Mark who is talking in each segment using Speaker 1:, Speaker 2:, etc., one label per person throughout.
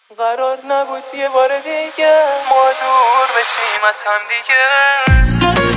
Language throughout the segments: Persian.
Speaker 1: قرار نبود یه بار دیگه ما دور بشیم از هم دیگه.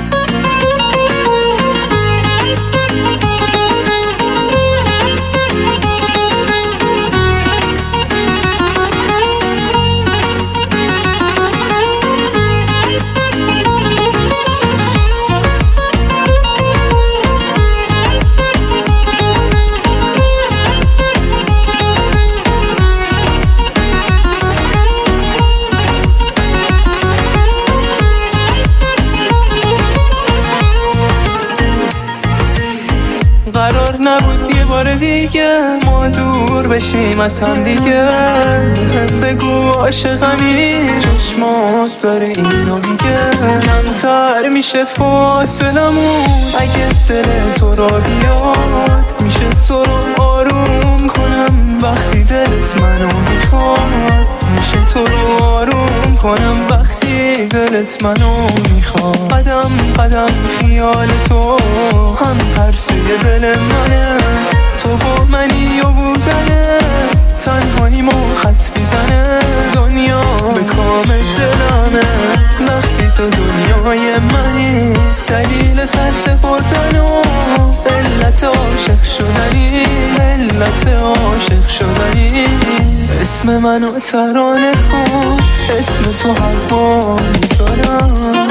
Speaker 1: قرار نبود یه بار دیگه ما دور بشیم از هم دیگه. بگو عاشقمی چشمات داره اینو میگه. کمتر میشه فاصلمون اگه دل تو را بیاد. میشه تو رو آروم کنم وقتی دلت منو میخواد. میشه تو رو آروم کنم وقتی دلت منو میخواد. قدم قدم خیال تو هم ترسه دل منه. تو با منی و بودنت تنهاییمو خط بیزنه. دنیا به کام دلمه وقتی تو دنیای منی. دلیل سر سپردن و علت عاشق شدنی. علت عاشق شدنی. اسم منو ترانه کن اسم تو هر بار میذارم.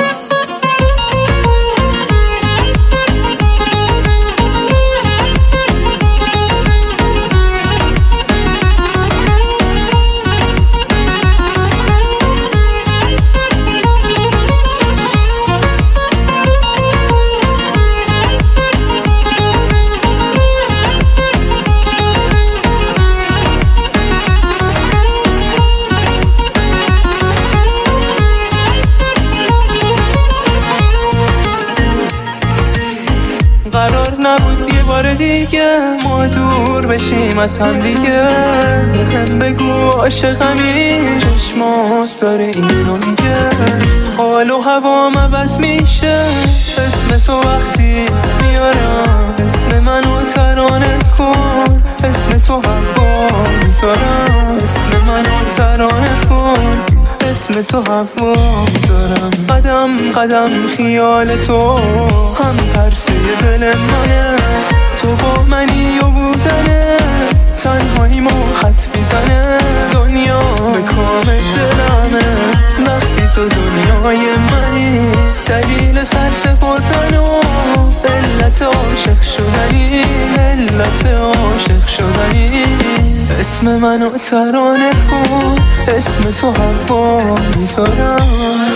Speaker 1: قرار نبود یه بار دیگه ما دور بشیم از هم دیگه. بگو عاشقمی چشمات داره اینو میگه. حال و هوام عوض میشه اسم تو وقتی میارم. اسم منو ترانه کن اسم تو هر بار میذارم. اسم منو ترانه کن اسم تو هر بار میذارم. قدم قدم خیال تو هم ترسه دل منه. تو با منی و بودنت تنهاییمو خط بیزنه. دنیا به کام دلمه وقتی تو دنیای منی. دلیل سر سپردن و علت عاشق شدنی. علت عاشق شدنی. اسم منو ترانه کن اسم تو هر بار میذارم.